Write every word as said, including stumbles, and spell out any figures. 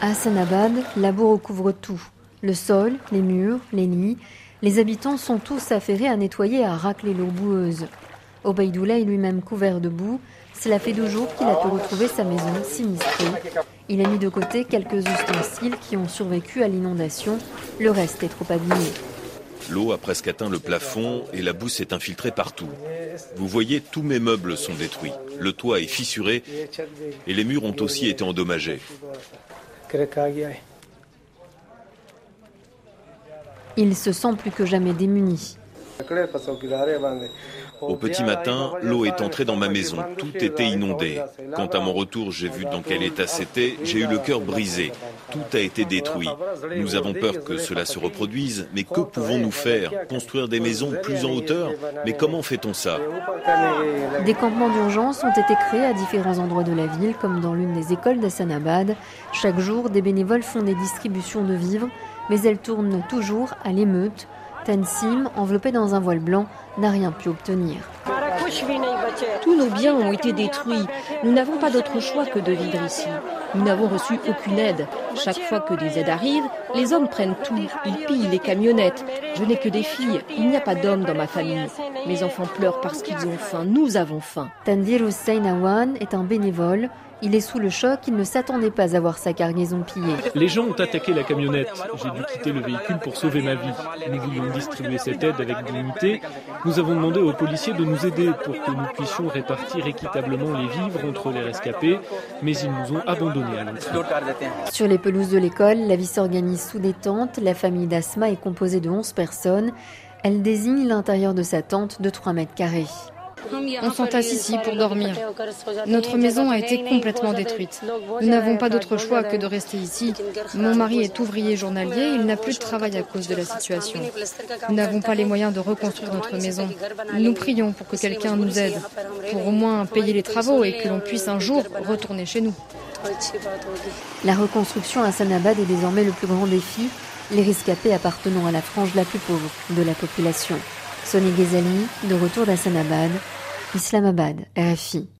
À Hassanabad, la boue recouvre tout. Le sol, les murs, les lits. Les habitants sont tous affairés à nettoyer et à racler l'eau boueuse. Obeidullah est lui-même couvert de boue. Cela fait deux jours qu'il a pu retrouver sa maison sinistrée. Il a mis de côté quelques ustensiles qui ont survécu à l'inondation. Le reste est trop abîmé. L'eau a presque atteint le plafond et la boue s'est infiltrée partout. Vous voyez, tous mes meubles sont détruits. Le toit est fissuré et les murs ont aussi été endommagés. Il se sent plus que jamais démuni. Au petit matin, l'eau est entrée dans ma maison. Tout était inondé. Quant à mon retour, j'ai vu dans quel état c'était. J'ai eu le cœur brisé. Tout a été détruit. Nous avons peur que cela se reproduise. Mais que pouvons-nous faire? Construire des maisons plus en hauteur? Mais comment fait-on ça? Des campements d'urgence ont été créés à différents endroits de la ville, comme dans l'une des écoles d'Hassanabad. Chaque jour, des bénévoles font des distributions de vivres, mais elles tournent toujours à l'émeute. Tansim, enveloppé dans un voile blanc, n'a rien pu obtenir. Tous nos biens ont été détruits. Nous n'avons pas d'autre choix que de vivre ici. Nous n'avons reçu aucune aide. Chaque fois que des aides arrivent, les hommes prennent tout. Ils pillent les camionnettes. Je n'ai que des filles. Il n'y a pas d'hommes dans ma famille. Mes enfants pleurent parce qu'ils ont faim. Nous avons faim. Tandir Hussein Awan est un bénévole. Il est sous le choc, il ne s'attendait pas à voir sa cargaison pillée. Les gens ont attaqué la camionnette. J'ai dû quitter le véhicule pour sauver ma vie. Nous voulions distribuer cette aide avec dignité. Nous avons demandé aux policiers de nous aider pour que nous puissions répartir équitablement les vivres entre les rescapés, mais ils nous ont abandonnés à l'entrée. Sur les pelouses de l'école, la vie s'organise sous des tentes. La famille d'Asma est composée de onze personnes. Elle désigne l'intérieur de sa tente de trois mètres carrés. On s'entasse ici pour dormir. Notre maison a été complètement détruite. Nous n'avons pas d'autre choix que de rester ici. Mon mari est ouvrier journalier, il n'a plus de travail à cause de la situation. Nous n'avons pas les moyens de reconstruire notre maison. Nous prions pour que quelqu'un nous aide, pour au moins payer les travaux et que l'on puisse un jour retourner chez nous. La reconstruction à Hassanabad est désormais le plus grand défi, les rescapés appartenant à la frange la plus pauvre de la population. Sonny Ghezali, de retour d'Hassanabad, Islamabad, R F I.